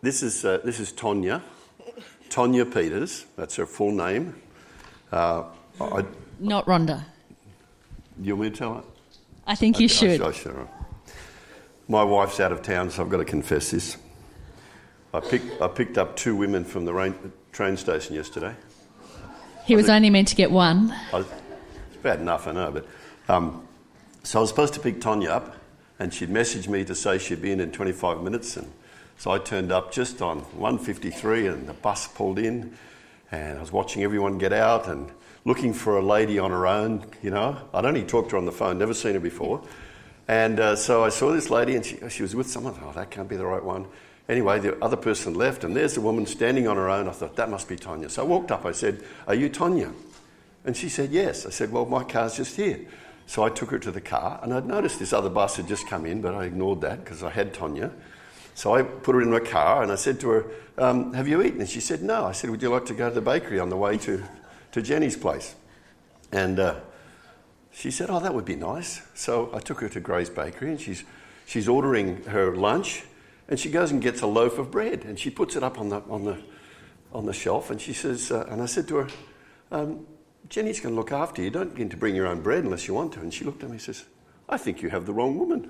This is Tonya Peters. That's her full name. Not Rhonda. You want me to tell her? I think you should. Sure. My wife's out of town, so I've got to confess this. I picked up 2 women from the train station yesterday. He was only meant to get one. It's bad enough, I know, but so I was supposed to pick Tonya up, and she'd messaged me to say she'd be in 25 minutes, and so I turned up just on 1:53, and the bus pulled in, and I was watching everyone get out and looking for a lady on her own. You know, I'd only talked to her on the phone, never seen her before, and so I saw this lady, and she was with someone. Oh, that can't be the right one. Anyway, the other person left, and there's the woman standing on her own. I thought, that must be Tonya. So I walked up, I said, "Are you Tonya?" And she said, "Yes." I said, "Well, my car's just here." So I took her to the car, and I'd noticed this other bus had just come in, but I ignored that because I had Tonya. So I put her in my car, and I said to her, "Have you eaten?" And she said, "No." I said, "Would you like to go to the bakery on the way to Jenny's place?" And she said, "Oh, that would be nice." So I took her to Gray's Bakery, and she's ordering her lunch, and she goes and gets a loaf of bread, and she puts it up on the shelf, and she says, and I said to her, "Jenny's going to look after you. Don't get to bring your own bread unless you want to." And she looked at me and says, "I think you have the wrong woman."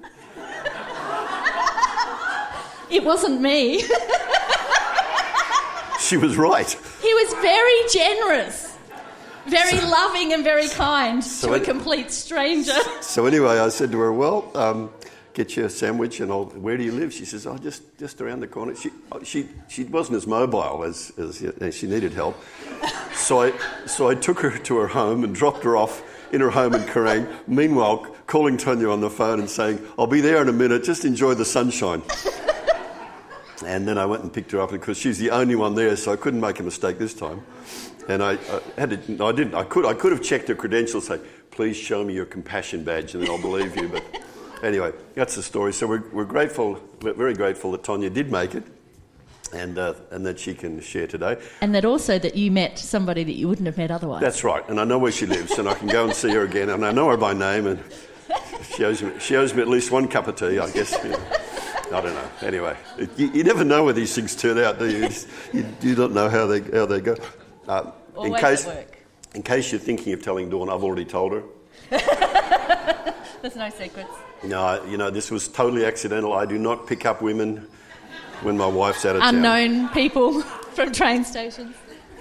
It wasn't me. She was right. He was very generous, very loving and very kind to a complete stranger. So anyway, I said to her, "Well, get you a sandwich, and where do you live?" She says, "Oh, just around the corner." She wasn't as mobile as she needed help. So I took her to her home and dropped her off in her home in Kerrang. Meanwhile, calling Tonya on the phone and saying, "I'll be there in a minute, just enjoy the sunshine." And then I went and picked her up because she's the only one there, so I couldn't make a mistake this time. And I could have checked her credentials, say, "Please show me your compassion badge, and then I'll believe you." But anyway, that's the story. So we're grateful, very grateful that Tonya did make it, and that she can share today. And that you met somebody that you wouldn't have met otherwise. That's right, and I know where she lives, and I can go and see her again, and I know her by name, and she owes me at least one cup of tea, I guess. You know. I don't know. Anyway, you never know where these things turn out, do you? You don't know how they go. In case you're thinking of telling Dawn, I've already told her. There's no secrets. No, this was totally accidental. I do not pick up women when my wife's out of town. Unknown people from train stations.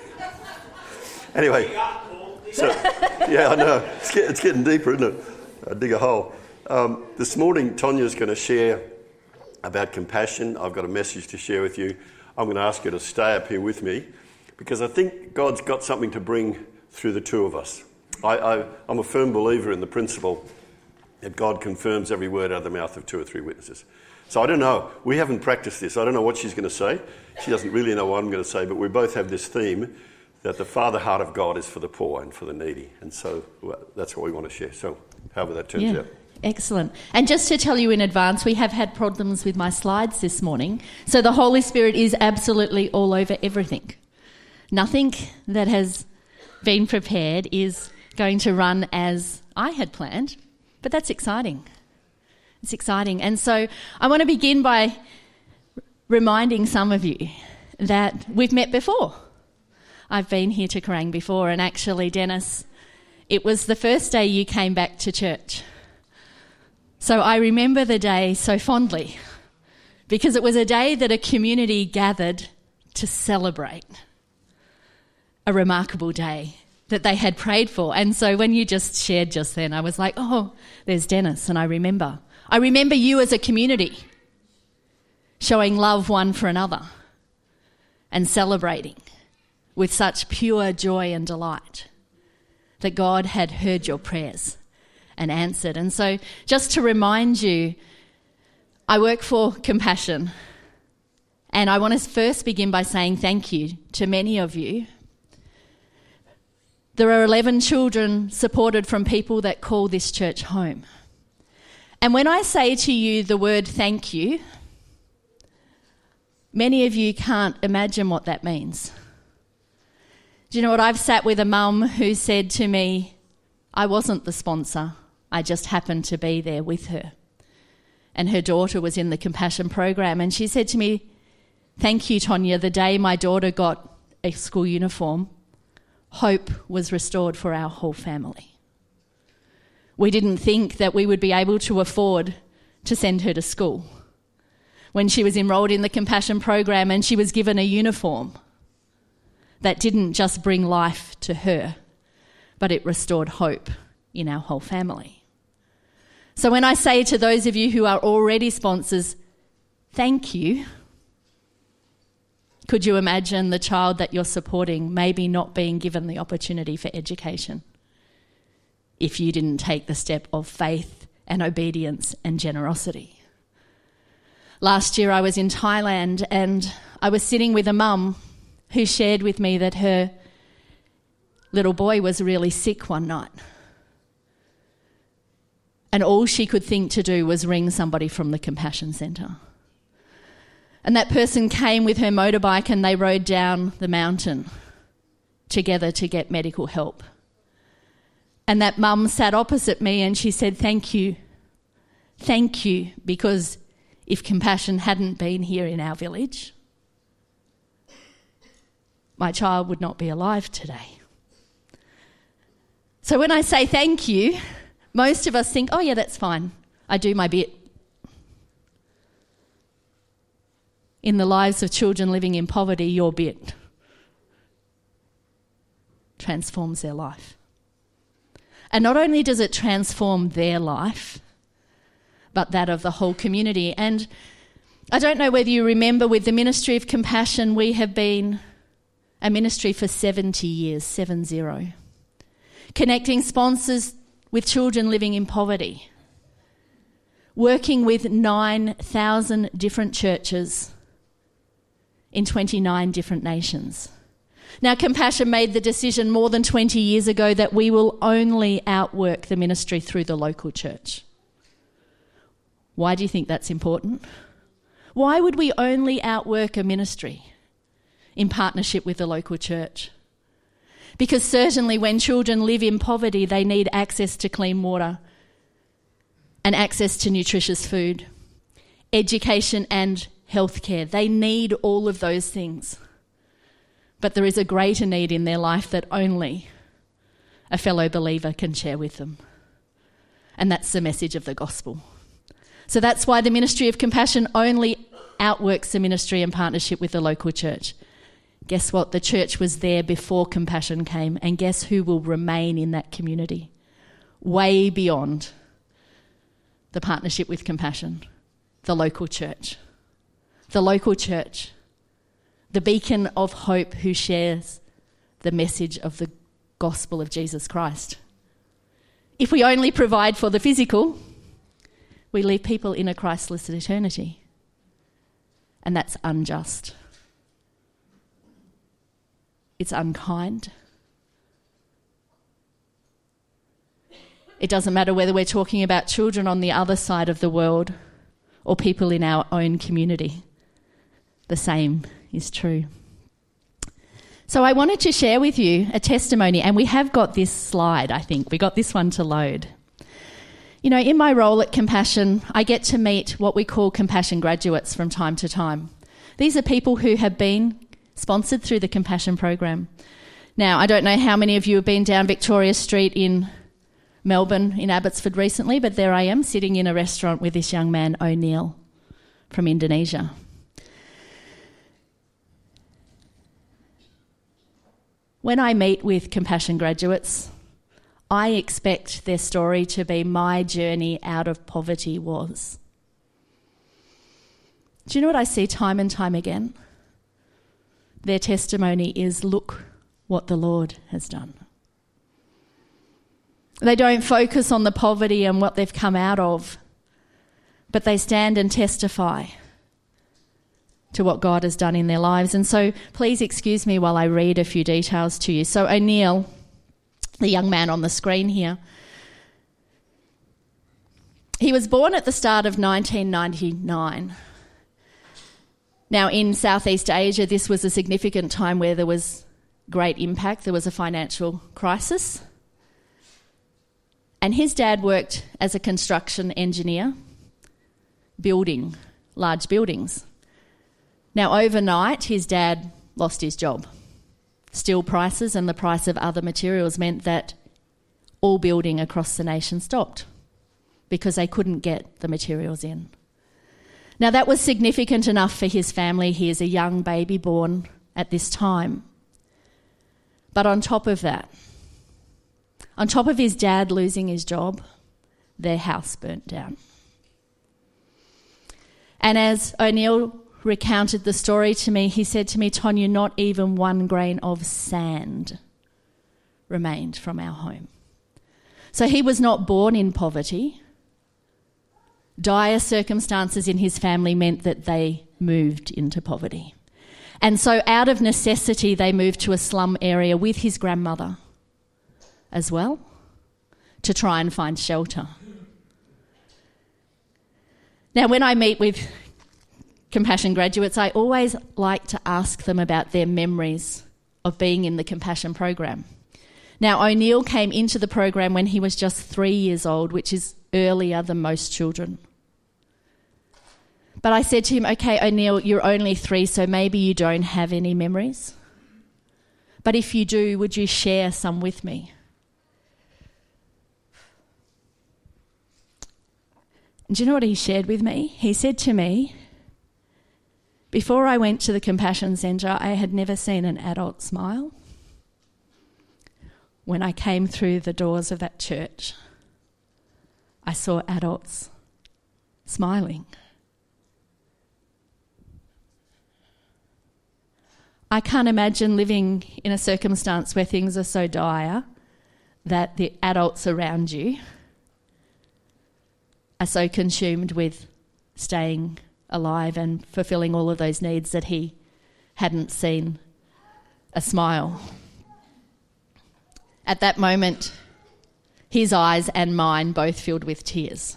Anyway, so yeah, I know it's getting deeper, isn't it? I dig a hole. This morning, Tonya's going to share about compassion. I've got a message to share with you. I'm going to ask you to stay up here with me because I think God's got something to bring through the two of us. I'm a firm believer in the principle that God confirms every word out of the mouth of 2 or 3 witnesses. So I don't know. We haven't practiced this. I don't know what she's going to say. She doesn't really know what I'm going to say, but we both have this theme that the Father heart of God is for the poor and for the needy. And so that's what we want to share. So however that turns out. Excellent. And just to tell you in advance, we have had problems with my slides this morning. So the Holy Spirit is absolutely all over everything. Nothing that has been prepared is going to run as I had planned, but that's exciting. It's exciting. And so I want to begin by reminding some of you that we've met before. I've been here to Kerrang before, and actually, Dennis, it was the first day you came back to church. So I remember the day so fondly because it was a day that a community gathered to celebrate a remarkable day that they had prayed for. And so when you just shared just then, I was like, oh, there's Dennis, and I remember. I remember you as a community showing love one for another and celebrating with such pure joy and delight that God had heard your prayers and answered. And so just to remind you, I work for Compassion, and I want to first begin by saying thank you to many of you. There are 11 children supported from people that call this church home. And when I say to you the word thank you, many of you can't imagine what that means. Do you know what? I've sat with a mum who said to me, I wasn't the sponsor, I just happened to be there with her. And her daughter was in the Compassion program, and she said to me, Thank you, Tonya. The day my daughter got a school uniform, hope was restored for our whole family. We didn't think that we would be able to afford to send her to school. When she was enrolled in the Compassion program and she was given a uniform, that didn't just bring life to her, but it restored hope in our whole family. So when I say to those of you who are already sponsors, thank you, could you imagine the child that you're supporting maybe not being given the opportunity for education if you didn't take the step of faith and obedience and generosity? Last year I was in Thailand and I was sitting with a mum who shared with me that her little boy was really sick one night. And all she could think to do was ring somebody from the Compassion Centre. And that person came with her motorbike and they rode down the mountain together to get medical help. And that mum sat opposite me and she said, thank you, because if Compassion hadn't been here in our village, my child would not be alive today. So when I say thank you, most of us think, oh yeah, that's fine. I do my bit. In the lives of children living in poverty, your bit transforms their life. And not only does it transform their life, but that of the whole community. And I don't know whether you remember, with the Ministry of Compassion, we have been a ministry for 70 years, 70, connecting sponsors with children living in poverty, working with 9,000 different churches in 29 different nations. Now, Compassion made the decision more than 20 years ago that we will only outwork the ministry through the local church. Why do you think that's important? Why would we only outwork a ministry in partnership with the local church? Because certainly when children live in poverty, they need access to clean water and access to nutritious food, education and healthcare. They need all of those things. But there is a greater need in their life that only a fellow believer can share with them. And that's the message of the gospel. So that's why the Ministry of Compassion only outworks the ministry in partnership with the local church. Guess what? The church was there before Compassion came, and guess who will remain in that community? Way beyond the partnership with Compassion, the local church. The local church, the beacon of hope who shares the message of the gospel of Jesus Christ. If we only provide for the physical, we leave people in a Christless eternity. And that's unjust. It's unkind. It doesn't matter whether we're talking about children on the other side of the world or people in our own community. The same is true. So I wanted to share with you a testimony, and we have got this slide, I think. We got this one to load. You know, in my role at Compassion, I get to meet what we call Compassion graduates from time to time. These are people who have been sponsored through the Compassion program. Now, I don't know how many of you have been down Victoria Street in Melbourne, in Abbotsford recently, but there I am sitting in a restaurant with this young man, O'Neill, from Indonesia. When I meet with Compassion graduates, I expect their story to be my journey out of poverty was. Do you know what I see time and time again? Their testimony is, look what the Lord has done. They don't focus on the poverty and what they've come out of, but they stand and testify to what God has done in their lives. And so please excuse me while I read a few details to you. So O'Neill, the young man on the screen here, he was born at the start of 1999. Now, in Southeast Asia, this was a significant time where there was great impact. There was a financial crisis. And his dad worked as a construction engineer, building large buildings. Now, overnight, his dad lost his job. Steel prices and the price of other materials meant that all building across the nation stopped because they couldn't get the materials in. Now, that was significant enough for his family. He is a young baby born at this time. But on top of that, on top of his dad losing his job, their house burnt down. And as O'Neill recounted the story to me, he said to me, "Tonya, not even one grain of sand remained from our home." So he was not born in poverty. Dire circumstances in his family meant that they moved into poverty. And so out of necessity, they moved to a slum area with his grandmother as well to try and find shelter. Now, when I meet with Compassion graduates, I always like to ask them about their memories of being in the Compassion program. Now, O'Neill came into the program when he was just 3 years old, which is earlier than most children. But I said to him, "Okay, O'Neill, you're only 3, so maybe you don't have any memories. But if you do, would you share some with me?" And do you know what he shared with me? He said to me, "Before I went to the Compassion Centre, I had never seen an adult smile. When I came through the doors of that church, I saw adults smiling." I can't imagine living in a circumstance where things are so dire that the adults around you are so consumed with staying alive and fulfilling all of those needs that he hadn't seen a smile. At that moment, his eyes and mine both filled with tears.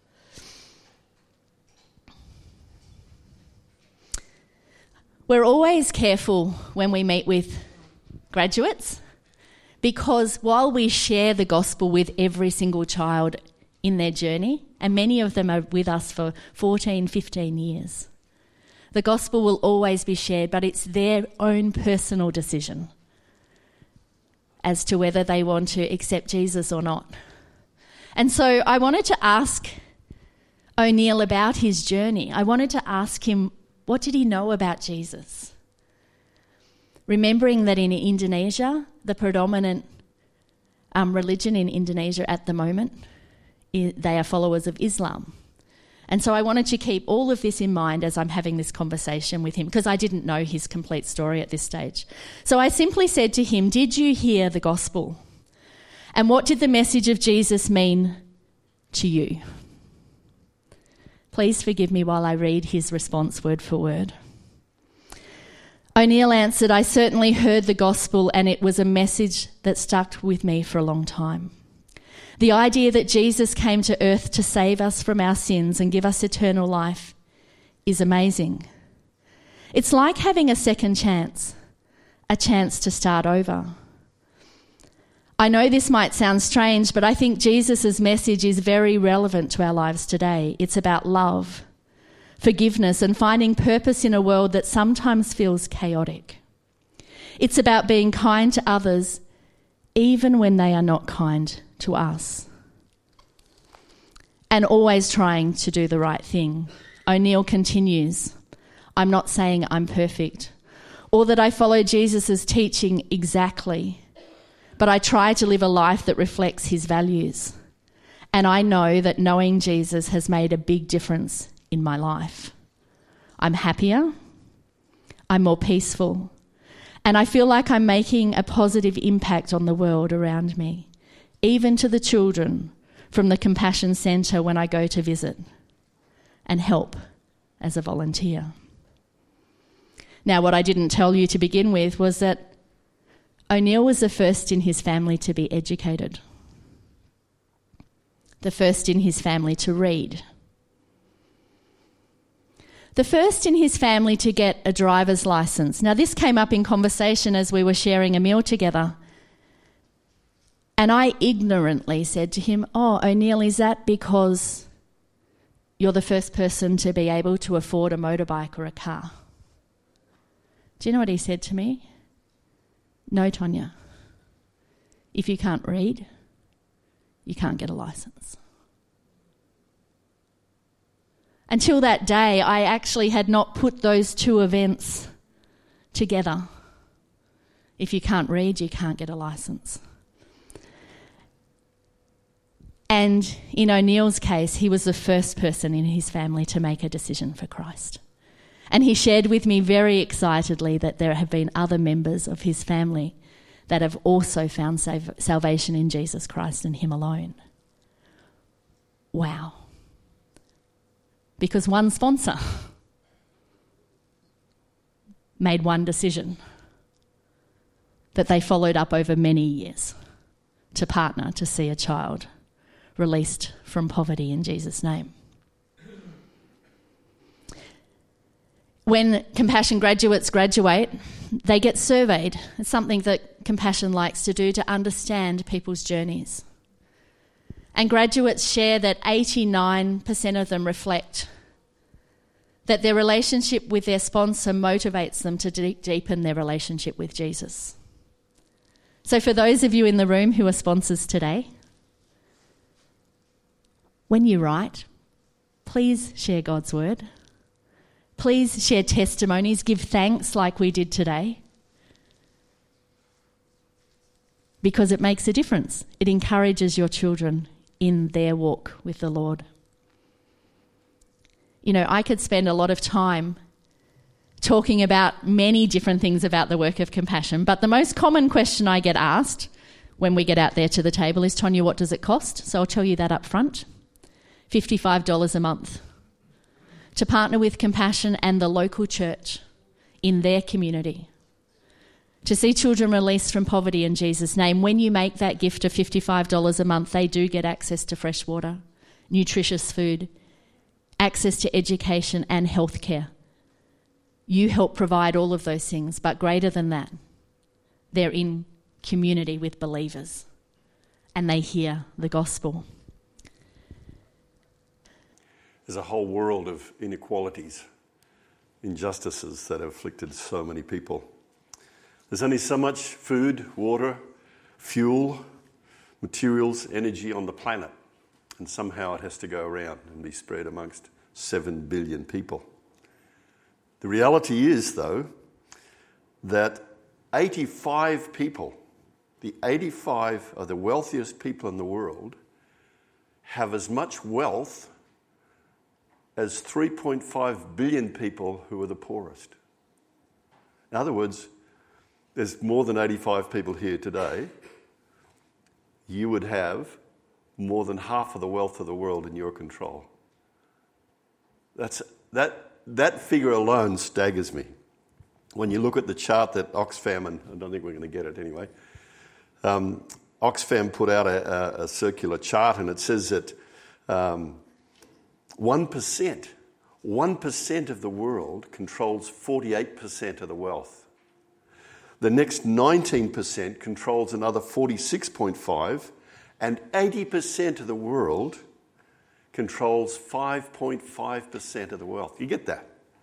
We're always careful when we meet with graduates because while we share the gospel with every single child in their journey, and many of them are with us for 14, 15 years, the gospel will always be shared, but it's their own personal decision as to whether they want to accept Jesus or not. And so I wanted to ask O'Neill about his journey. I wanted to ask him, what did he know about Jesus? Remembering that in Indonesia, the predominant religion in Indonesia at the moment, they are followers of Islam. And so I wanted to keep all of this in mind as I'm having this conversation with him, because I didn't know his complete story at this stage. So I simply said to him, "Did you hear the gospel? And what did the message of Jesus mean to you?" Please forgive me while I read his response word for word. O'Neill answered, "I certainly heard the gospel, and it was a message that stuck with me for a long time. The idea that Jesus came to earth to save us from our sins and give us eternal life is amazing. It's like having a second chance, a chance to start over. I know this might sound strange, but I think Jesus' message is very relevant to our lives today. It's about love, forgiveness, and finding purpose in a world that sometimes feels chaotic. It's about being kind to others, even when they are not kind to us. And always trying to do the right thing." O'Neill continues, "I'm not saying I'm perfect or that I follow Jesus' teaching exactly, but I try to live a life that reflects his values. And I know that knowing Jesus has made a big difference in my life. I'm happier, I'm more peaceful, and I feel like I'm making a positive impact on the world around me, even to the children from the Compassion Centre when I go to visit and help as a volunteer." Now, what I didn't tell you to begin with was that O'Neill was the first in his family to be educated, the first in his family to read, the first in his family to get a driver's licence. Now, this came up in conversation as we were sharing a meal together. And I ignorantly said to him, "Oh, O'Neill, is that because you're the first person to be able to afford a motorbike or a car?" Do you know what he said to me? No, Tonya. If you can't read, you can't get a license. Until that day, I actually had not put those two events together. If you can't read, you can't get a license. And in O'Neill's case, he was the first person in his family to make a decision for Christ. And he shared with me very excitedly that there have been other members of his family that have also found salvation in Jesus Christ and him alone. Wow. Because one sponsor made one decision that they followed up over many years to partner to see a child released from poverty in Jesus' name. When Compassion graduates graduate, they get surveyed. It's something that Compassion likes to do to understand people's journeys. And graduates share that 89% of them reflect that their relationship with their sponsor motivates them to deepen their relationship with Jesus. So for those of you in the room who are sponsors today, when you write, please share God's word. Please share testimonies, give thanks like we did today, because it makes a difference. It encourages your children in their walk with the Lord. You know, I could spend a lot of time talking about many different things about the work of Compassion, but the most common question I get asked when we get out there to the table is, Tonya, what does it cost? So I'll tell you that up front. $55 a month to partner with Compassion and the local church in their community to see children released from poverty in Jesus' name. When you make that gift of $55 a month, they do get access to fresh water, nutritious food, access to education and healthcare. You help provide all of those things, but greater than that, they're in community with believers and they hear the gospel. There's a whole world of inequalities, injustices that have afflicted so many people. There's only so much food, water, fuel, materials, energy on the planet, and somehow it has to go around and be spread amongst 7 billion people. The reality is, though, that 85 people, the 85 of the wealthiest people in the world, have as much wealth as 3.5 billion people who are the poorest. In other words, there's more than 85 people here today. You would have more than half of the wealth of the world in your control. That figure alone staggers me. When you look at the chart that Oxfam, and I don't think we're going to get it anyway, Oxfam put out a circular chart, and it says that 1% of the world controls 48% of the wealth. The next 19% controls another 46.5%, and 80% of the world controls 5.5% of the wealth. You get that?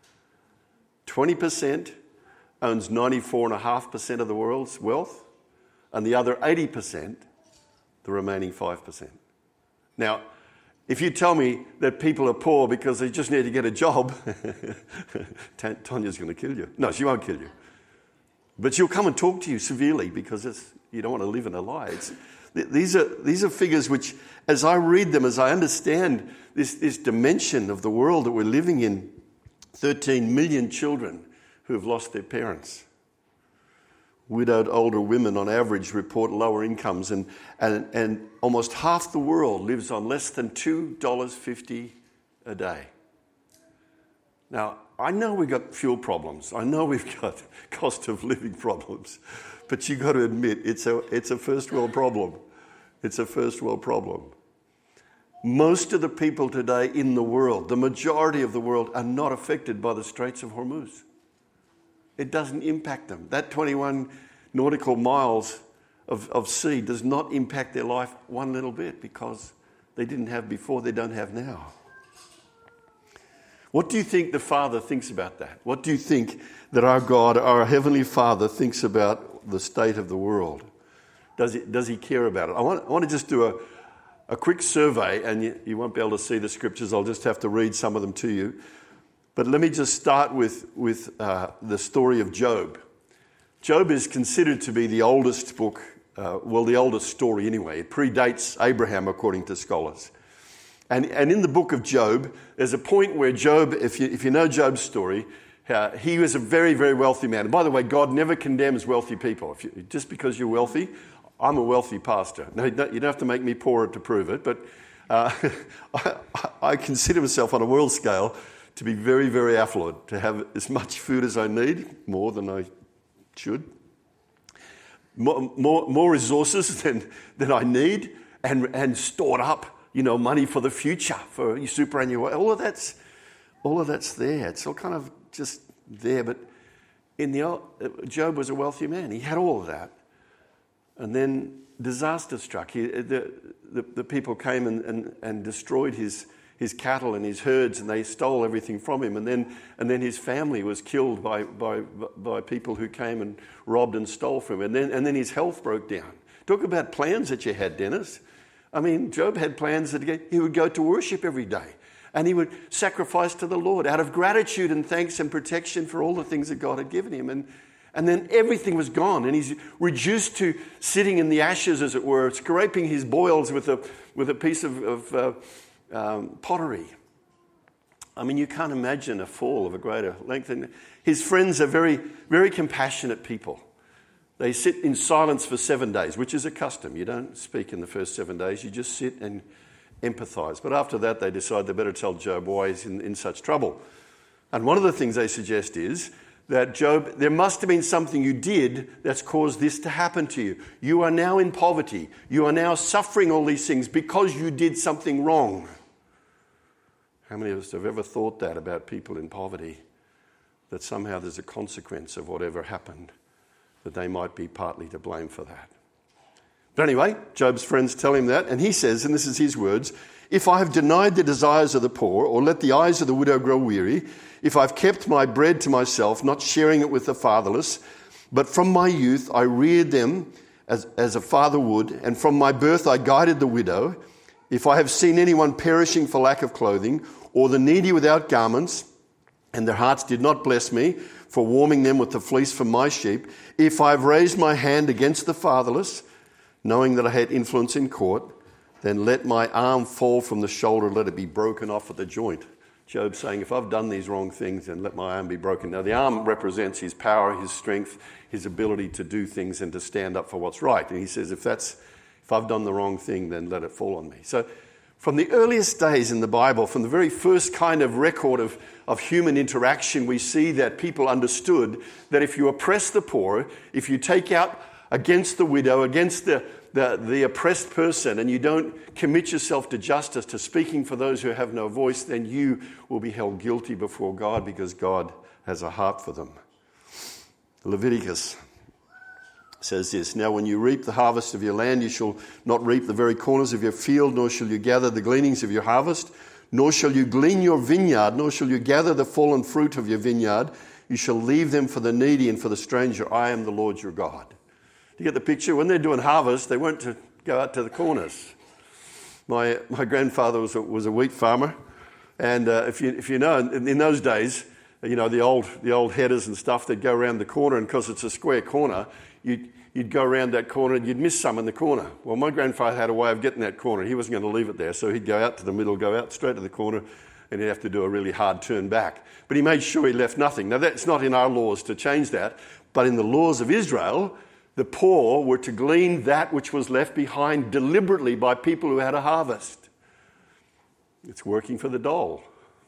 20% owns 94.5% of the world's wealth, and the other 80%, the remaining 5%. Now, if you tell me that people are poor because they just need to get a job, Tonya's going to kill you. No, she won't kill you. But she'll come and talk to you severely because you don't want to live in a lie. These are figures which, as I read them, as I understand this dimension of the world that we're living in, 13 million children who have lost their parents. Widowed older women on average report lower incomes, and almost half the world lives on less than $2.50 a day. Now, I know we've got fuel problems. I know we've got cost of living problems. But you've got to admit, it's a first world problem. It's a first world problem. Most of the people today in the world, the majority of the world, are not affected by the Straits of Hormuz. It doesn't impact them. That 21 nautical miles of sea does not impact their life one little bit because they didn't have before, they don't have now. What do you think the Father thinks about that? What do you think that our God, our Heavenly Father, thinks about the state of the world? Does he care about it? I want to just do a quick survey, and you won't be able to see the scriptures. I'll just have to read some of them to you. But let me just start with the story of Job. Job is considered to be the oldest book, the oldest story anyway. It predates Abraham, according to scholars. And in the book of Job, there's a point where Job, if you know Job's story, he was a very, very wealthy man. And by the way, God never condemns wealthy people. Just because you're wealthy, I'm a wealthy pastor. No, you don't have to make me poorer to prove it, but I consider myself on a world scale to be very, very affluent, to have as much food as I need, more than I should, more resources than I need, and stored up, money for the future, for your superannuation. All of that's there. It's all kind of just there. But Job was a wealthy man. He had all of that, and then disaster struck. The people came and destroyed his cattle and his herds, and they stole everything from him. And then his family was killed by people who came and robbed and stole from him. And then his health broke down. Talk about plans that you had, Dennis. I mean, Job had plans that he would go to worship every day, and he would sacrifice to the Lord out of gratitude and thanks and protection for all the things that God had given him. And then everything was gone, and he's reduced to sitting in the ashes, as it were, scraping his boils with a piece of pottery. I mean, you can't imagine a fall of a greater length. And his friends are very, very compassionate people. They sit in silence for 7 days, which is a custom. You don't speak in the first 7 days. You just sit and empathize. But after that, they decide they better tell Job why he's in such trouble. And one of the things they suggest is that, Job, there must have been something you did that's caused this to happen to you. You are now in poverty. You are now suffering all these things because you did something wrong. How many of us have ever thought that about people in poverty? That somehow there's a consequence of whatever happened, that they might be partly to blame for that. But anyway, Job's friends tell him that, and he says, and this is his words, "If I have denied the desires of the poor, or let the eyes of the widow grow weary, if I've kept my bread to myself, not sharing it with the fatherless, but from my youth I reared them as a father would, and from my birth I guided the widow, if I have seen anyone perishing for lack of clothing, or the needy without garments, and their hearts did not bless me for warming them with the fleece from my sheep, if I have raised my hand against the fatherless, knowing that I had influence in court, then let my arm fall from the shoulder, let it be broken off at the joint." Job's saying, if I've done these wrong things, then let my arm be broken. Now, the arm represents his power, his strength, his ability to do things and to stand up for what's right. And he says, if I've done the wrong thing, then let it fall on me. So from the earliest days in the Bible, from the very first kind of record of human interaction, we see that people understood that if you oppress the poor, if you take out against the widow, against the oppressed person, and you don't commit yourself to justice, to speaking for those who have no voice, then you will be held guilty before God, because God has a heart for them. Leviticus says this, "Now when you reap the harvest of your land, you shall not reap the very corners of your field, nor shall you gather the gleanings of your harvest, nor shall you glean your vineyard, nor shall you gather the fallen fruit of your vineyard. You shall leave them for the needy and for the stranger. I am the Lord your God." Do you get the picture? When they're doing harvest, they weren't to go out to the corners. My grandfather was a wheat farmer, and if you know, in those days, the old headers and stuff, they'd go around the corner, and because it's a square corner, you'd go around that corner and you'd miss some in the corner. Well, my grandfather had a way of getting that corner. He wasn't going to leave it there, so he'd go out to the middle, go out straight to the corner, and he'd have to do a really hard turn back. But he made sure he left nothing. Now, that's not in our laws to change that, but in the laws of Israel, the poor were to glean that which was left behind deliberately by people who had a harvest. It's working for the dole.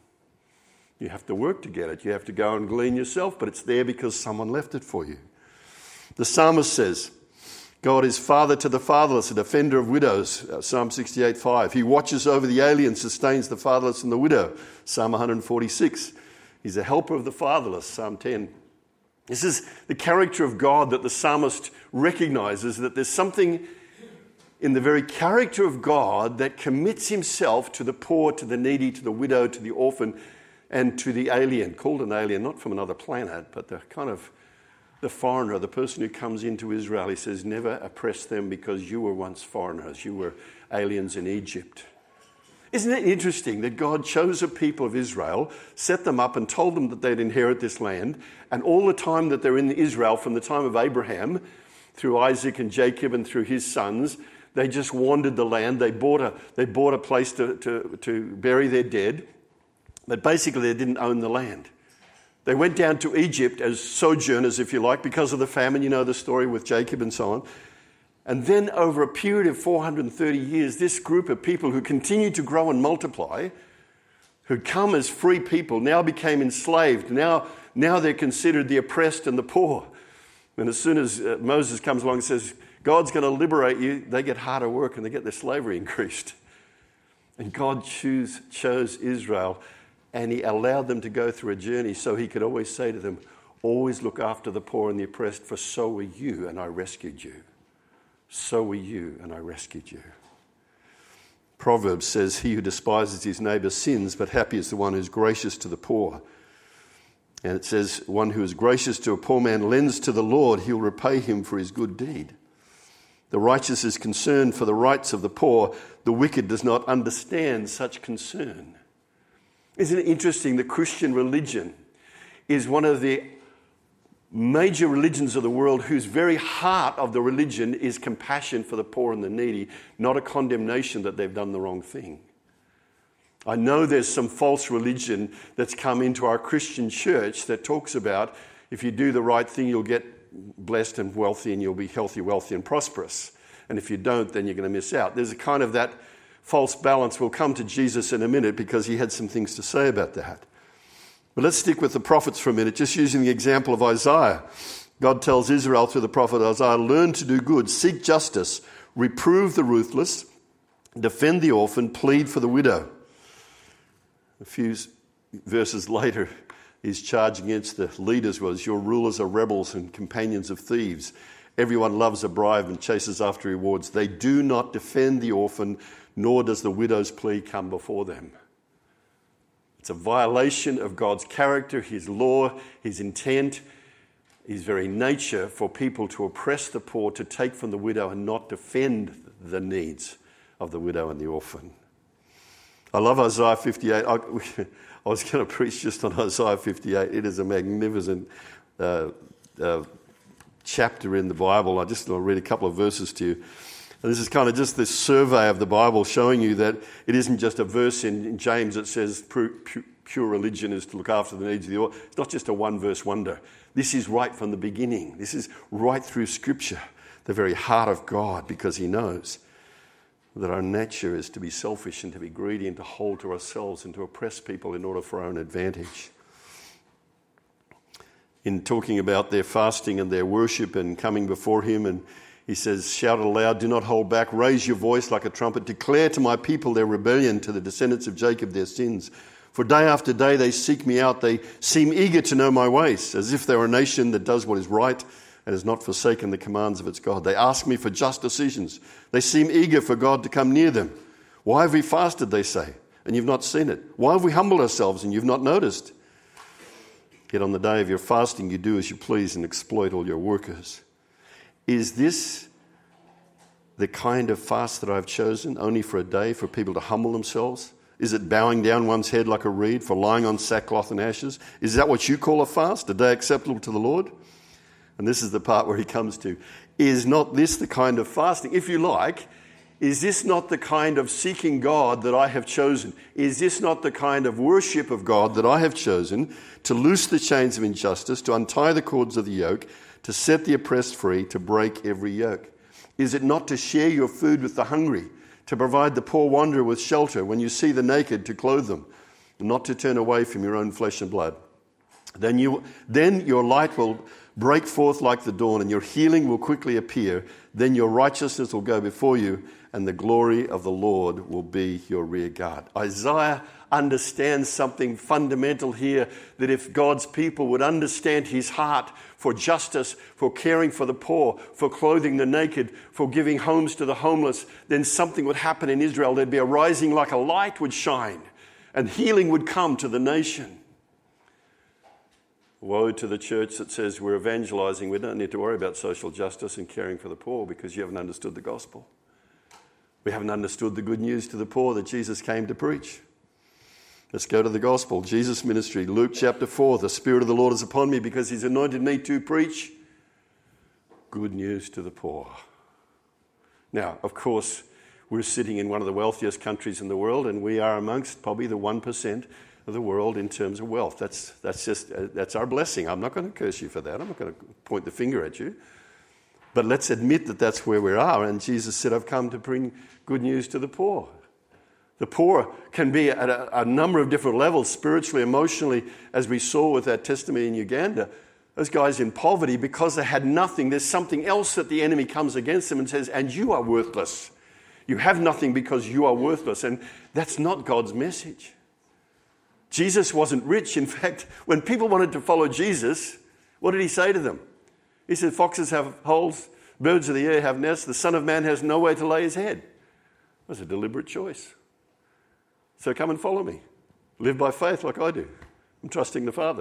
You have to work to get it. You have to go and glean yourself, but it's there because someone left it for you. The psalmist says, God is father to the fatherless, a defender of widows, Psalm 68:5. He watches over the alien, sustains the fatherless and the widow, Psalm 146. He's a helper of the fatherless, Psalm 10. This is the character of God that the psalmist recognizes, that there's something in the very character of God that commits himself to the poor, to the needy, to the widow, to the orphan, And to the alien, called an alien, not from another planet, but the kind of the foreigner, the person who comes into Israel, he says, never oppress them because you were once foreigners. You were aliens in Egypt. Isn't it interesting that God chose a people of Israel, set them up and told them that they'd inherit this land, and all the time that they're in Israel, from the time of Abraham, through Isaac and Jacob and through his sons, they just wandered the land. They bought a place to bury their dead, but basically they didn't own the land. They went down to Egypt as sojourners, if you like, because of the famine. You know the story with Jacob and so on. And then over a period of 430 years, this group of people who continued to grow and multiply, who'd come as free people, now became enslaved. Now they're considered the oppressed and the poor. And as soon as Moses comes along and says, God's going to liberate you, they get harder work and they get their slavery increased. And God chose Israel, and he allowed them to go through a journey so he could always say to them, always look after the poor and the oppressed, for so were you, and I rescued you. So were you, and I rescued you. Proverbs says, he who despises his neighbour sins, but happy is the one who's gracious to the poor. And it says, one who is gracious to a poor man lends to the Lord, he'll repay him for his good deed. The righteous is concerned for the rights of the poor. The wicked does not understand such concern. Isn't it interesting that Christian religion is one of the major religions of the world whose very heart of the religion is compassion for the poor and the needy, not a condemnation that they've done the wrong thing. I know there's some false religion that's come into our Christian church that talks about if you do the right thing, you'll get blessed and wealthy and you'll be healthy, wealthy and prosperous. And if you don't, then you're going to miss out. There's a kind of that false balance. We'll come to Jesus in a minute because he had some things to say about that. But let's stick with the prophets for a minute, just using the example of Isaiah. God tells Israel through the prophet Isaiah, learn to do good, seek justice, reprove the ruthless, defend the orphan, plead for the widow. A few verses later, his charge against the leaders was, your rulers are rebels and companions of thieves. Everyone loves a bribe and chases after rewards. They do not defend the orphan, nor does the widow's plea come before them. It's a violation of God's character, his law, his intent, his very nature for people to oppress the poor, to take from the widow and not defend the needs of the widow and the orphan. I love Isaiah 58. I was going to preach just on Isaiah 58. It is a magnificent chapter in the Bible. I'll read a couple of verses to you. And this is kind of just this survey of the Bible showing you that it isn't just a verse in James that says pure religion is to look after the needs of the poor. It's not just a one-verse wonder. This is right from the beginning. This is right through Scripture, the very heart of God, because he knows that our nature is to be selfish and to be greedy and to hold to ourselves and to oppress people in order for our own advantage. In talking about their fasting and their worship and coming before him, and he says, shout aloud, do not hold back, raise your voice like a trumpet, declare to my people their rebellion, to the descendants of Jacob their sins. For day after day they seek me out, they seem eager to know my ways, as if they were a nation that does what is right and has not forsaken the commands of its God. They ask me for just decisions. They seem eager for God to come near them. Why have we fasted, they say, and you've not seen it? Why have we humbled ourselves and you've not noticed? Yet on the day of your fasting you do as you please and exploit all your workers. Is this the kind of fast that I've chosen, only for a day, for people to humble themselves? Is it bowing down one's head like a reed, for lying on sackcloth and ashes? Is that what you call a fast, a day acceptable to the Lord? And this is the part where he comes to, is not this the kind of fasting? If you like, is this not the kind of seeking God that I have chosen? Is this not the kind of worship of God that I have chosen, to loose the chains of injustice, to untie the cords of the yoke, to set the oppressed free, to break every yoke? Is it not to share your food with the hungry, to provide the poor wanderer with shelter, when you see the naked, to clothe them, and not to turn away from your own flesh and blood? Then your light will break forth like the dawn, and your healing will quickly appear. Then your righteousness will go before you, and the glory of the Lord will be your rear guard. Isaiah understands something fundamental here, that if God's people would understand his heart for justice, for caring for the poor, for clothing the naked, for giving homes to the homeless, then something would happen in Israel. There'd be a rising like a light would shine, and healing would come to the nation. Woe to the church that says we're evangelizing. We don't need to worry about social justice and caring for the poor because you haven't understood the gospel. We haven't understood the good news to the poor that Jesus came to preach. Let's go to the gospel. Jesus' ministry, Luke chapter 4. The Spirit of the Lord is upon me because he's anointed me to preach good news to the poor. Now, of course, we're sitting in one of the wealthiest countries in the world, and we are amongst probably the 1% of the world in terms of wealth. That's our blessing. I'm not going to curse you for that. I'm not going to point the finger at you. But let's admit that that's where we are. And Jesus said, I've come to bring good news to the poor. The poor can be at a number of different levels, spiritually, emotionally, as we saw with that testimony in Uganda. Those guys in poverty, because they had nothing, there's something else that the enemy comes against them and says, and you are worthless. You have nothing because you are worthless. And that's not God's message. Jesus wasn't rich. In fact, when people wanted to follow Jesus, what did he say to them? He said, foxes have holes, birds of the air have nests, the Son of Man has nowhere to lay his head. It was a deliberate choice. So come and follow me. Live by faith like I do. I'm trusting the Father.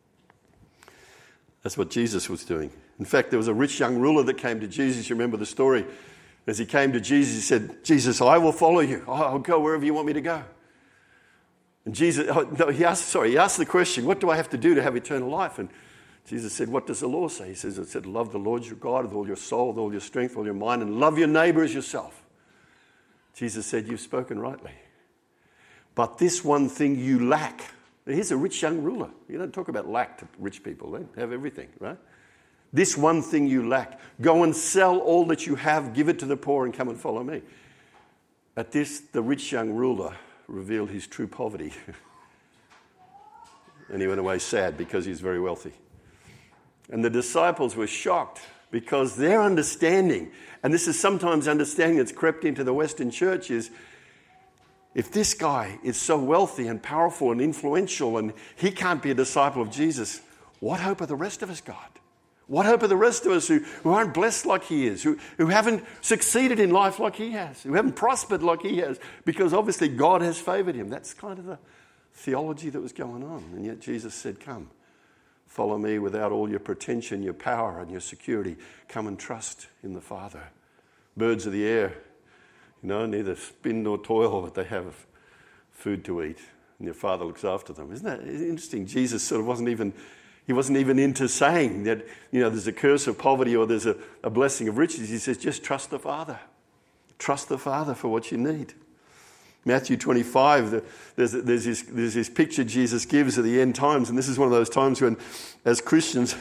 That's what Jesus was doing. In fact, there was a rich young ruler that came to Jesus. You remember the story. As he came to Jesus, he said, Jesus, I will follow you. I'll go wherever you want me to go. And Jesus, he asked the question, what do I have to do to have eternal life? And Jesus said, what does the law say? He said, love the Lord your God with all your soul, with all your strength, all your mind, and love your neighbor as yourself. Jesus said, you've spoken rightly. But this one thing you lack. Now, here's a rich young ruler. You don't talk about lack to rich people. They have everything, right? This one thing you lack. Go and sell all that you have, give it to the poor, and come and follow me. At this, the rich young ruler revealed his true poverty. And he went away sad because he's very wealthy. And the disciples were shocked because their understanding, and this is sometimes understanding that's crept into the Western church, is if this guy is so wealthy and powerful and influential and he can't be a disciple of Jesus, what hope are the rest of us got? What hope are the rest of us who aren't blessed like he is, who haven't succeeded in life like he has, who haven't prospered like he has, because obviously God has favoured him. That's kind of the theology that was going on. And yet Jesus said, come, follow me without all your pretension, your power and your security. Come and trust in the Father. Birds of the air, neither spin nor toil, but they have food to eat. And your Father looks after them. Isn't that interesting? Jesus sort of wasn't even into saying that, there's a curse of poverty or there's a blessing of riches. He says, just trust the Father. Trust the Father for what you need. Matthew 25, there's this picture Jesus gives at the end times, and this is one of those times when, as Christians,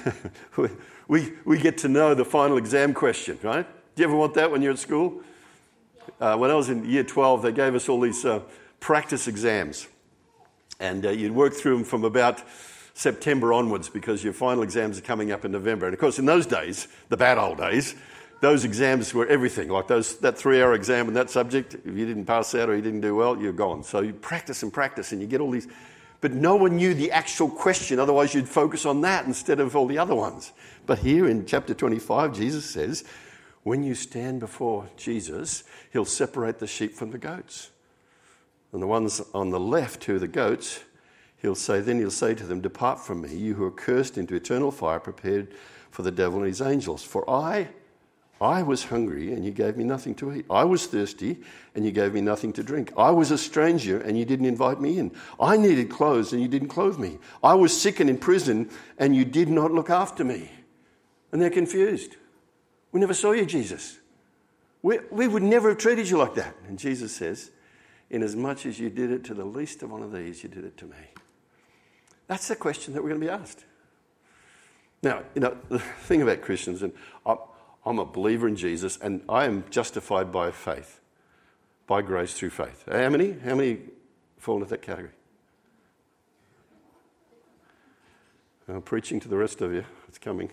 we get to know the final exam question, right? Do you ever want that when you're at school? When I was in year 12, they gave us all these practice exams, and you'd work through them from about September onwards because your final exams are coming up in November. And of course, in those days, the bad old days, those exams were everything. Like that 3-hour exam in that subject, if you didn't pass that or you didn't do well, you're gone. So you practice and practice and you get all these. But no one knew the actual question, otherwise you'd focus on that instead of all the other ones. But here in chapter 25, Jesus says, when you stand before Jesus, he'll separate the sheep from the goats. And the ones on the left who are the goats, he'll say to them, depart from me, you who are cursed, into eternal fire prepared for the devil and his angels. For I was hungry and you gave me nothing to eat. I was thirsty and you gave me nothing to drink. I was a stranger and you didn't invite me in. I needed clothes and you didn't clothe me. I was sick and in prison and you did not look after me. And they're confused. We never saw you, Jesus. We would never have treated you like that. And Jesus says, inasmuch as you did it to the least of one of these, you did it to me. That's the question that we're going to be asked. Now, the thing about Christians, and I'm a believer in Jesus, and I am justified by faith, by grace through faith. How many fall into that category? I'm preaching to the rest of you. It's coming.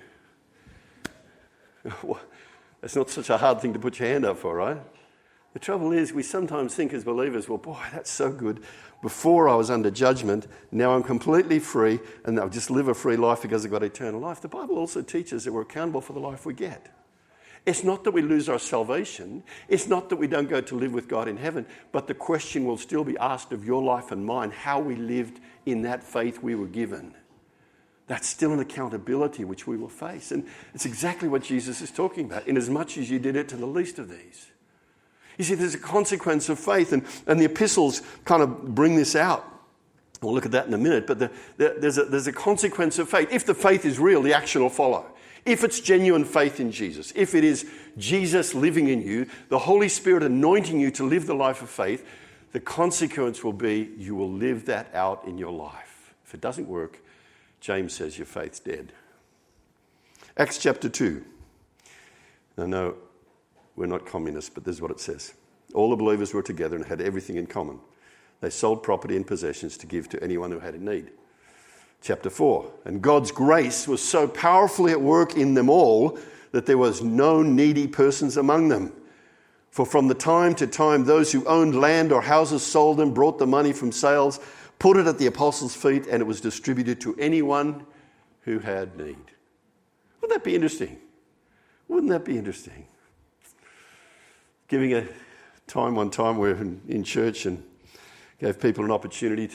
It's not such a hard thing to put your hand up for, right? The trouble is we sometimes think as believers, well, boy, that's so good. Before I was under judgment, now I'm completely free and I'll just live a free life because I've got eternal life. The Bible also teaches that we're accountable for the life we get. It's not that we lose our salvation. It's not that we don't go to live with God in heaven, but the question will still be asked of your life and mine, how we lived in that faith we were given. That's still an accountability which we will face. And it's exactly what Jesus is talking about. Inasmuch as you did it to the least of these. You see, there's a consequence of faith, and the epistles kind of bring this out. We'll look at that in a minute, but there's a consequence of faith. If the faith is real, the action will follow. If it's genuine faith in Jesus, if it is Jesus living in you, the Holy Spirit anointing you to live the life of faith, the consequence will be you will live that out in your life. If it doesn't work, James says your faith's dead. Acts chapter 2. Now, no, we're not communists, but this is what it says. All the believers were together and had everything in common. They sold property and possessions to give to anyone who had a need. Chapter 4. And God's grace was so powerfully at work in them all that there was no needy persons among them. For from the time to time, those who owned land or houses sold them, brought the money from sales, put it at the apostles' feet, and it was distributed to anyone who had need. Wouldn't that be interesting? Wouldn't that be interesting? Giving a time one time we're in church and gave people an opportunity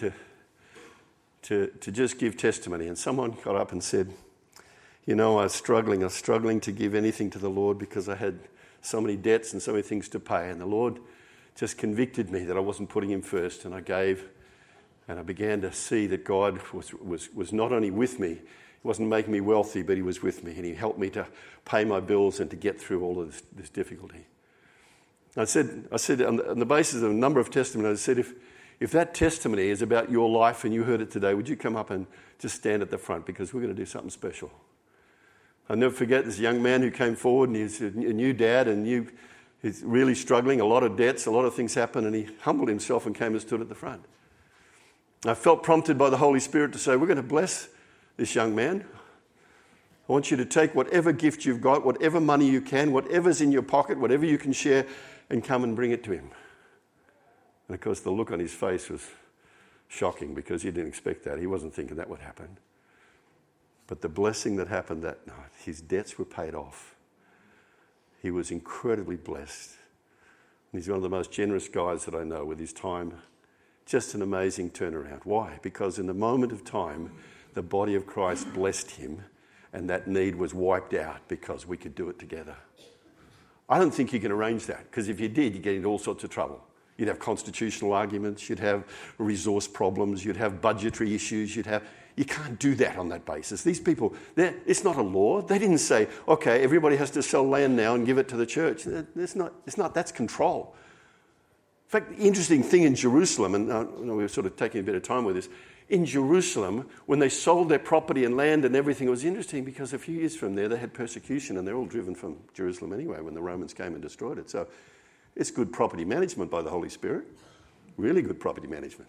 to just give testimony. And someone got up and said, I was struggling to give anything to the Lord because I had so many debts and so many things to pay. And the Lord just convicted me that I wasn't putting him first. And I gave, and I began to see that God was not only with me, he wasn't making me wealthy, but he was with me. And he helped me to pay my bills and to get through all of this difficulty. I said on the basis of a number of testimonies, I said, if that testimony is about your life and you heard it today, would you come up and just stand at the front because we're going to do something special. I'll never forget this young man who came forward and he's a new dad and he's really struggling, a lot of debts, a lot of things happen, and he humbled himself and came and stood at the front. I felt prompted by the Holy Spirit to say, we're going to bless this young man. I want you to take whatever gift you've got, whatever money you can, whatever's in your pocket, whatever you can share, and come and bring it to him. And of course, the look on his face was shocking because he didn't expect that. He wasn't thinking that would happen. But the blessing that happened that night, his debts were paid off. He was incredibly blessed. And he's one of the most generous guys that I know with his time. Just an amazing turnaround. Why? Because in the moment of time, the body of Christ blessed him and that need was wiped out because we could do it together. I don't think you can arrange that, because if you did, you'd get into all sorts of trouble. You'd have constitutional arguments, you'd have resource problems, you'd have budgetary issues, you can't do that on that basis. These people, it's not a law. They didn't say, okay, everybody has to sell land now and give it to the church. That's control. In fact, the interesting thing in Jerusalem, and we're sort of taking a bit of time with this, in Jerusalem, when they sold their property and land and everything, it was interesting because a few years from there, they had persecution and they're all driven from Jerusalem anyway when the Romans came and destroyed it. So it's good property management by the Holy Spirit, really good property management.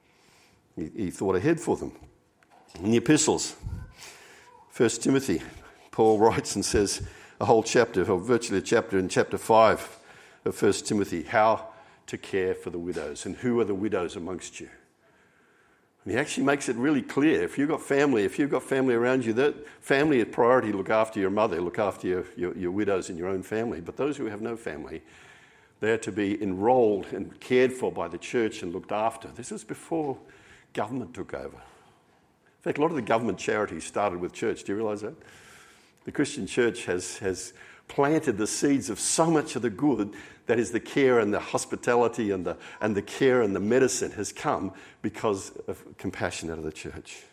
He thought ahead for them. In the epistles, 1 Timothy, Paul writes and says a whole chapter, or virtually a chapter in chapter 5 of 1 Timothy, how to care for the widows and who are the widows amongst you. And he actually makes it really clear. If you've got family around you, that family is priority. Look after your mother, look after your widows in your own family. But those who have no family, they're to be enrolled and cared for by the church and looked after. This was before government took over. In fact, a lot of the government charities started with church. Do you realise that? The Christian church has planted the seeds of so much of the good that is the care and the hospitality and the care and the medicine has come because of compassion out of the church.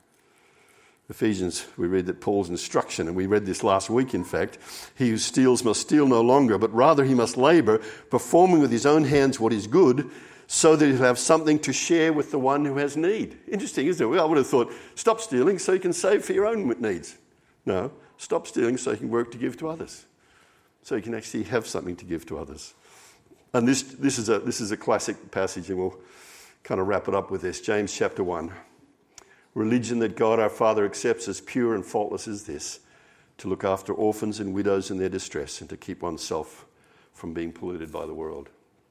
Ephesians, we read that Paul's instruction, and we read this last week, in fact, he who steals must steal no longer, but rather he must labour, performing with his own hands what is good, so that he'll have something to share with the one who has need. Interesting, isn't it? Well, I would have thought, stop stealing so you can save for your own needs. No, stop stealing so you can work to give to others. So you can actually have something to give to others. And this is a classic passage, and we'll kind of wrap it up with this. James chapter 1. Religion that God our Father accepts as pure and faultless is this, to look after orphans and widows in their distress and to keep oneself from being polluted by the world.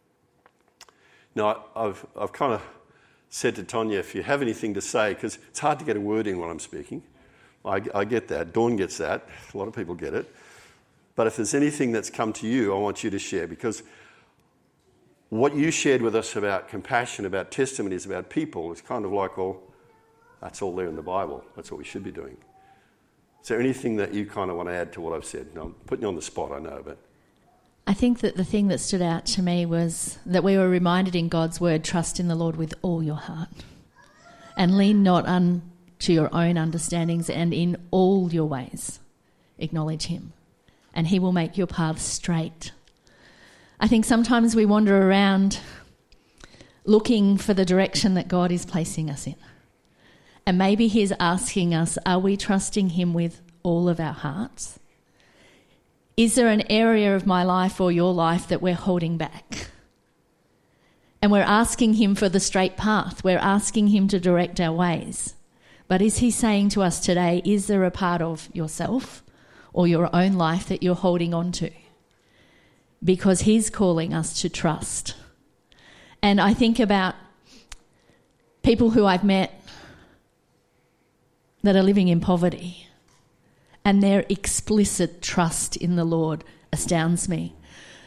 Now, I've kind of said to Tonya, if you have anything to say, because it's hard to get a word in while I'm speaking. I get that. Dawn gets that. A lot of people get it. But if there's anything that's come to you, I want you to share, because what you shared with us about compassion, about testimonies, about people, is kind of like, well, That's all there in the Bible. That's what we should be doing. Is there anything that you kind of want to add to what I've said? No, I'm putting you on the spot, I know, but... I think that the thing that stood out to me was that we were reminded in God's word, trust in the Lord with all your heart and lean not unto your own understandings, and in all your ways acknowledge him and he will make your path straight. I think sometimes we wander around looking for the direction that God is placing us in. And maybe he's asking us, are we trusting him with all of our hearts? Is there an area of my life or your life that we're holding back? And we're asking him for the straight path. We're asking him to direct our ways. But is he saying to us today, is there a part of yourself or your own life that you're holding on to? Because he's calling us to trust. And I think about people who I've met that are living in poverty, and their explicit trust in the Lord astounds me.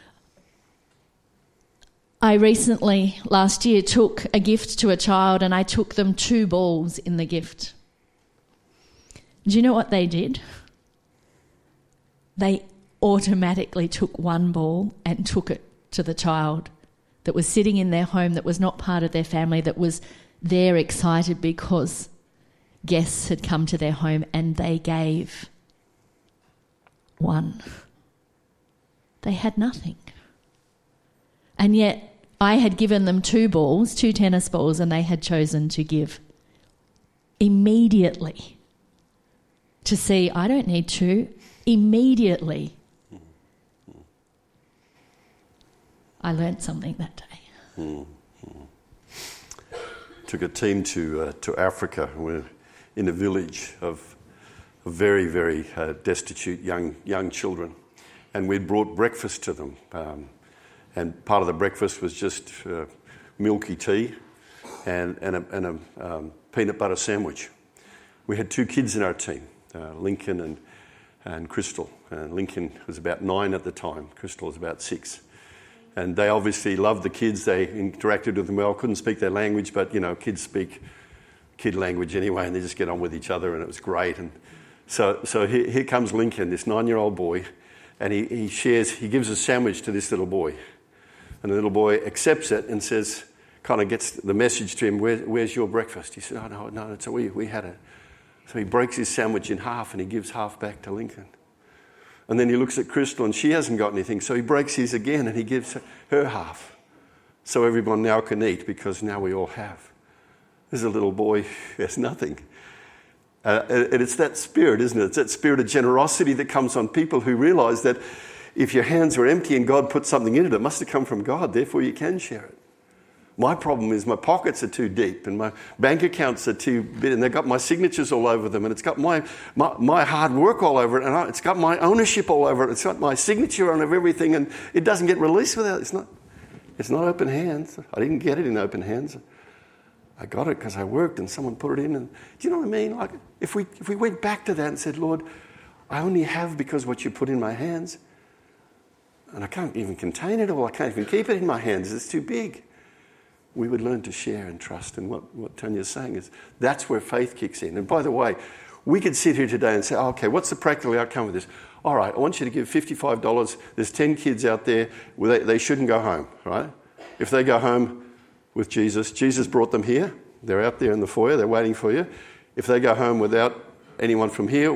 I recently, last year, took a gift to a child and I took them 2 balls in the gift. Do you know what they did? They automatically took 1 ball and took it to the child that was sitting in their home, that was not part of their family, that was there excited because guests had come to their home, and they gave 1. They had nothing. And yet I had given them 2 balls, 2 tennis balls, and they had chosen to give immediately. To see, I don't need 2, immediately. I learnt something that day. Took a team to Africa. We're in a village of very, very destitute young children, and we'd brought breakfast to them. And part of the breakfast was just milky tea and a peanut butter sandwich. We had 2 kids in our team, Lincoln and Crystal. Lincoln was about 9 at the time. Crystal was about 6. And they obviously loved the kids. They interacted with them well. Couldn't speak their language, but, you know, kids speak kid language anyway, and they just get on with each other, and it was great. And so here comes Lincoln, this 9-year-old boy, and he gives a sandwich to this little boy. And the little boy accepts it and says, kind of gets the message to him, where's your breakfast? He said, oh, no, so we had it. So he breaks his sandwich in half and he gives half back to Lincoln. And then he looks at Crystal and she hasn't got anything, so he breaks his again and he gives her half. So everyone now can eat, because now we all have. There's a little boy who has nothing. And it's that spirit, isn't it? It's that spirit of generosity that comes on people who realise that if your hands are empty and God put something in it, it must have come from God, therefore you can share it. My problem is my pockets are too deep and my bank accounts are too big, and they've got my signatures all over them, and it's got my hard work all over it, and it's got my ownership all over it. It's got my signature on everything, and it doesn't get released without it. It's not open hands. I didn't get it in open hands. I got it because I worked and someone put it in. And do you know what I mean? Like if we went back to that and said, Lord, I only have because what you put in my hands, and I can't even contain it all. I can't even keep it in my hands. It's too big. We would learn to share and trust. And what Tanya's saying is that's where faith kicks in. And by the way, we could sit here today and say, okay, what's the practical outcome of this? All right, I want you to give $55. There's 10 kids out there. They shouldn't go home, right? If they go home with Jesus, Jesus brought them here. They're out there in the foyer. They're waiting for you. If they go home without anyone from here,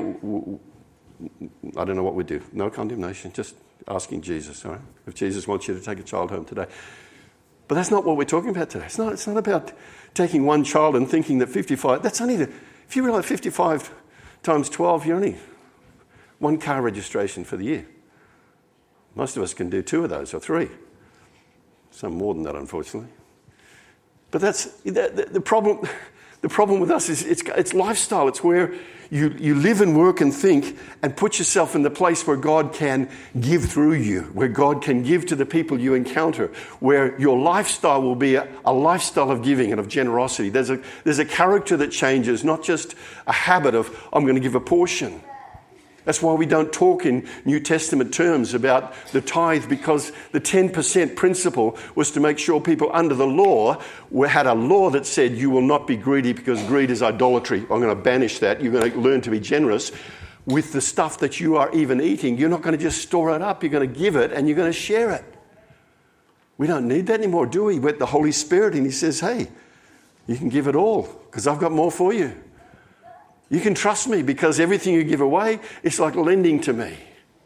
I don't know what we'd do. No condemnation, just asking Jesus, all right? If Jesus wants you to take a child home today. But that's not what we're talking about today. It's not about taking one child and thinking that 55, that's only if you realise 55 times 12, you're only 1 car registration for the year. Most of us can do 2 of those or 3. Some more than that, unfortunately. But that's the problem. The problem with us is it's lifestyle. It's where you live and work and think and put yourself in the place where God can give through you, where God can give to the people you encounter, where your lifestyle will be a lifestyle of giving and of generosity. There's a character that changes, not just a habit of, I'm going to give a portion. That's why we don't talk in New Testament terms about the tithe, because the 10% principle was to make sure people under the law had a law that said you will not be greedy because greed is idolatry. I'm going to banish that. You're going to learn to be generous with the stuff that you are even eating. You're not going to just store it up. You're going to give it and you're going to share it. We don't need that anymore, do we? With the Holy Spirit, and he says, hey, you can give it all because I've got more for you. You can trust me because everything you give away, it's like lending to me.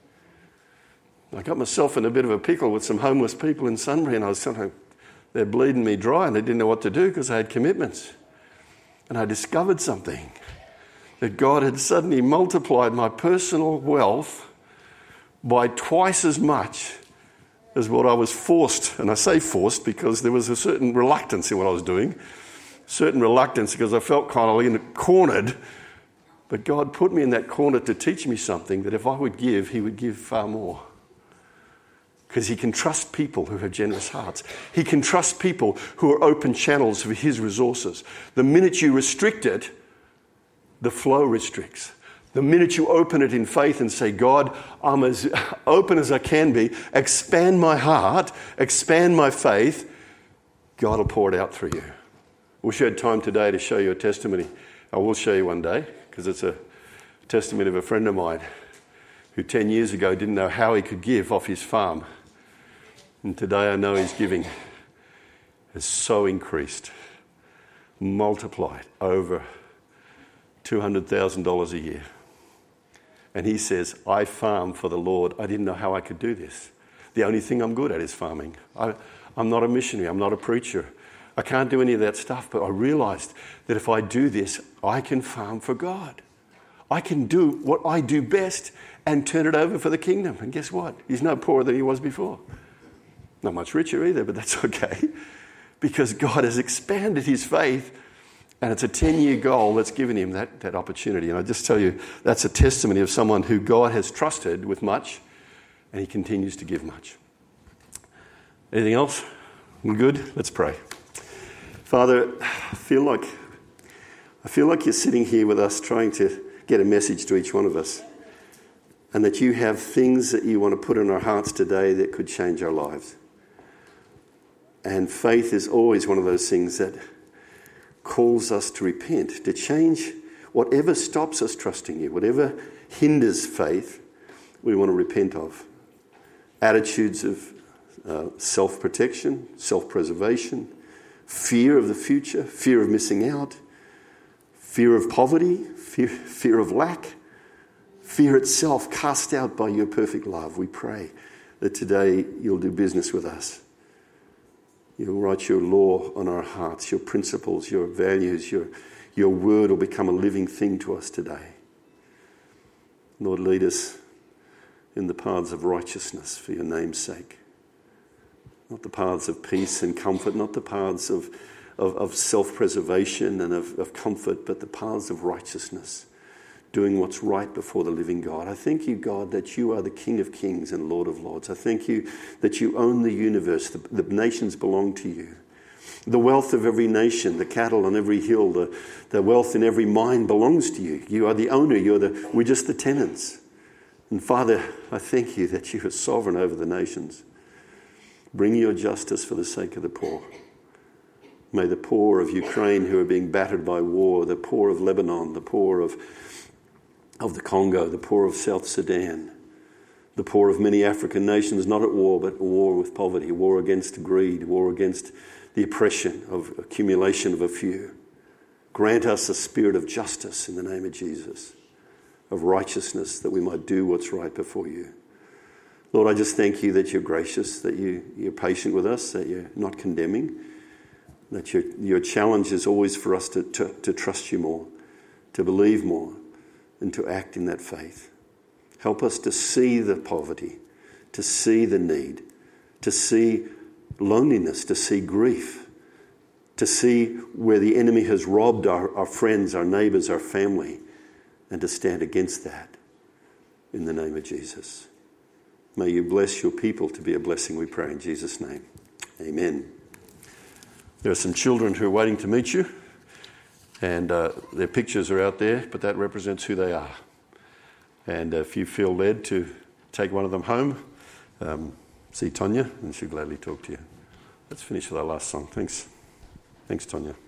I got myself in a bit of a pickle with some homeless people in Sunbury, and I was they're bleeding me dry and they didn't know what to do because I had commitments. And I discovered something, that God had suddenly multiplied my personal wealth by twice as much as what I was forced. And I say forced because there was a certain reluctance in what I was doing. Certain reluctance because I felt kind of cornered. But God put me in that corner to teach me something, that if I would give, he would give far more. Because he can trust people who have generous hearts. He can trust people who are open channels for his resources. The minute you restrict it, the flow restricts. The minute you open it in faith and say, God, I'm as open as I can be, expand my heart, expand my faith, God will pour it out through you. Wish you had time today to show you a testimony. I will show you one day, because it's a testimony of a friend of mine who 10 years ago didn't know how he could give off his farm. And today I know his giving has so increased, multiplied over $200,000 a year. And he says, I farm for the Lord. I didn't know how I could do this. The only thing I'm good at is farming. I'm not a missionary. I'm not a preacher. I can't do any of that stuff, but I realized that if I do this, I can farm for God. I can do what I do best and turn it over for the kingdom. And guess what? He's no poorer than he was before. Not much richer either, but that's okay. Because God has expanded his faith, and it's a 10-year goal that's given him that opportunity. And I just tell you, that's a testimony of someone who God has trusted with much, and he continues to give much. Anything else? We good? Let's pray. Father, I feel like you're sitting here with us trying to get a message to each one of us, and that you have things that you want to put in our hearts today that could change our lives. And faith is always one of those things that calls us to repent, to change whatever stops us trusting you, whatever hinders faith, we want to repent of. Attitudes of self-protection, self-preservation, fear of the future, fear of missing out, fear of poverty, fear of lack, fear itself cast out by your perfect love. We pray that today you'll do business with us. You'll write your law on our hearts, your principles, your values, your word will become a living thing to us today. Lord, lead us in the paths of righteousness for your name's sake. Not the paths of peace and comfort, not the paths of self-preservation and of comfort, but the paths of righteousness, doing what's right before the living God. I thank you, God, that you are the King of kings and Lord of lords. I thank you that you own the universe. The nations belong to you. The wealth of every nation, the cattle on every hill, the wealth in every mine belongs to you. You are the owner. We're just the tenants. And Father, I thank you that you are sovereign over the nations. Bring your justice for the sake of the poor. May the poor of Ukraine who are being battered by war, the poor of Lebanon, the poor of the Congo, the poor of South Sudan, the poor of many African nations, not at war, but at war with poverty, war against greed, war against the oppression of accumulation of a few. Grant us a spirit of justice in the name of Jesus, of righteousness, that we might do what's right before you. Lord, I just thank you that you're gracious, that you're patient with us, that you're not condemning, that your challenge is always for us to trust you more, to believe more, and to act in that faith. Help us to see the poverty, to see the need, to see loneliness, to see grief, to see where the enemy has robbed our friends, our neighbours, our family, and to stand against that in the name of Jesus. May you bless your people to be a blessing, we pray in Jesus' name. Amen. There are some children who are waiting to meet you, and their pictures are out there, but that represents who they are. And if you feel led to take one of them home, see Tonya, and she'll gladly talk to you. Let's finish with our last song. Thanks. Thanks, Tonya.